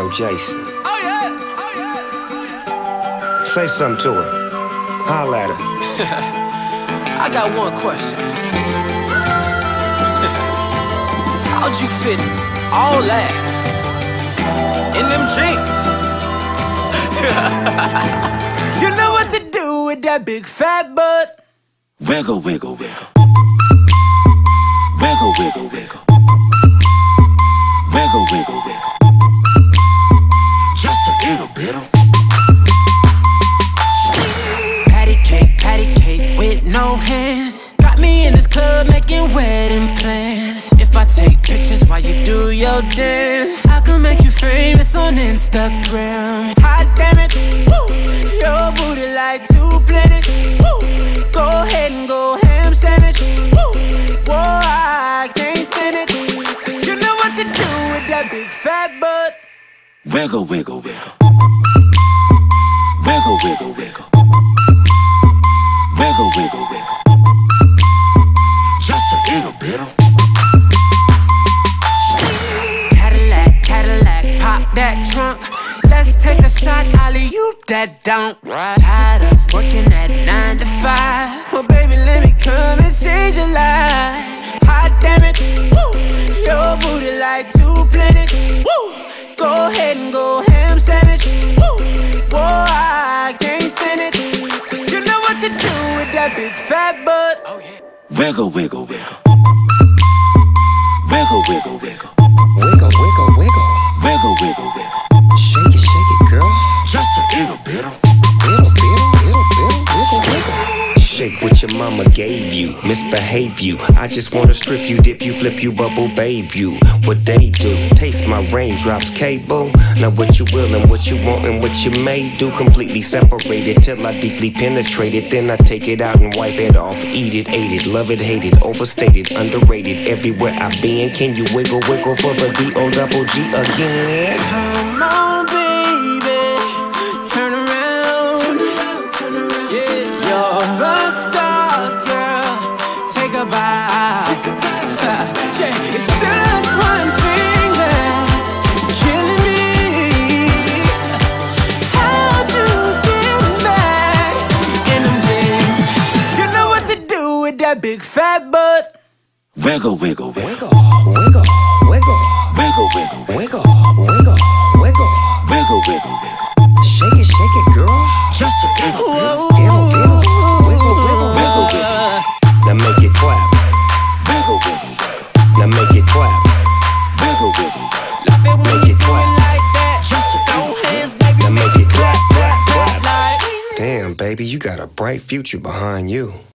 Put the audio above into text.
Yo, Jason. Oh yeah, oh yeah. Say something to her. Holla at her. I got one question. How'd you fit all that in them jeans? You know what to do with that big fat butt. Wiggle, wiggle, wiggle. Wiggle, wiggle, wiggle. Wiggle, wiggle, wiggle. Just a little bit of Patty cake with no hands. Got me in this club making wedding plans. If I take pictures while you do your dance, I can make you famous on Instagram. Hot damn it, woo. Your booty like 2 planets, woo. Go ahead and go ham sandwich, woo. Whoa, I can't stand it, 'cause you know what to do with that big fat butt. wiggle, wiggle, wiggle. Wiggle, wiggle, wiggle. Wiggle, wiggle, wiggle. Just a little bit of Cadillac, pop that trunk. Let's take a shot, alley-oop that don't. Tired of working at 9 to 5. Well, baby, let me come and change your life. Hot damn it, woo. Your booty like 2 planets, woo. Go ahead and go ham sandwich, woo. Whoa, I can't stand it, 'cause you know what to do with that big fat butt. Oh, yeah. wiggle, wiggle, wiggle. Wiggle, wiggle, wiggle. Wiggle, wiggle, wiggle. Wiggle, wiggle, wiggle. Shake it, girl. Just a little bit of Wiggle, wiggle. Shake what your mama gave you. Misbehave you. I just wanna strip you, dip you, flip you, bubble bathe you. What they do, taste my raindrops, cable. Now what you will and what you want and what you may do. Completely separated till I deeply penetrate it. Then I take it out and wipe it off. Eat it, ate it, love it, hate it. Overstated, underrated. Everywhere I've been, can you wiggle, wiggle for the D-O-double-G again? Come on, baby, turn around. Yeah, you're a star, girl. Take a bite. Yeah, it's just one thing that's killing me. How'd you get back in them jeans? You know what to do with that big fat butt. wiggle, wiggle, wiggle. Wiggle, wiggle, Wiggle, wiggle, wiggle. wiggle, wiggle, wiggle. Wiggle, wiggle, wiggle. Shake it, girl. Just a little bit of Wiggle, wiggle, wiggle. Now make it clap. Wiggle, wiggle, wiggle. Now make it clap. Wiggle, wiggle, wiggle. Love it when Make you it do clap. it like that. Just a Throw little hands, baby. Now make it clap, clap, clap. Like. Damn, baby, you got a bright future behind you.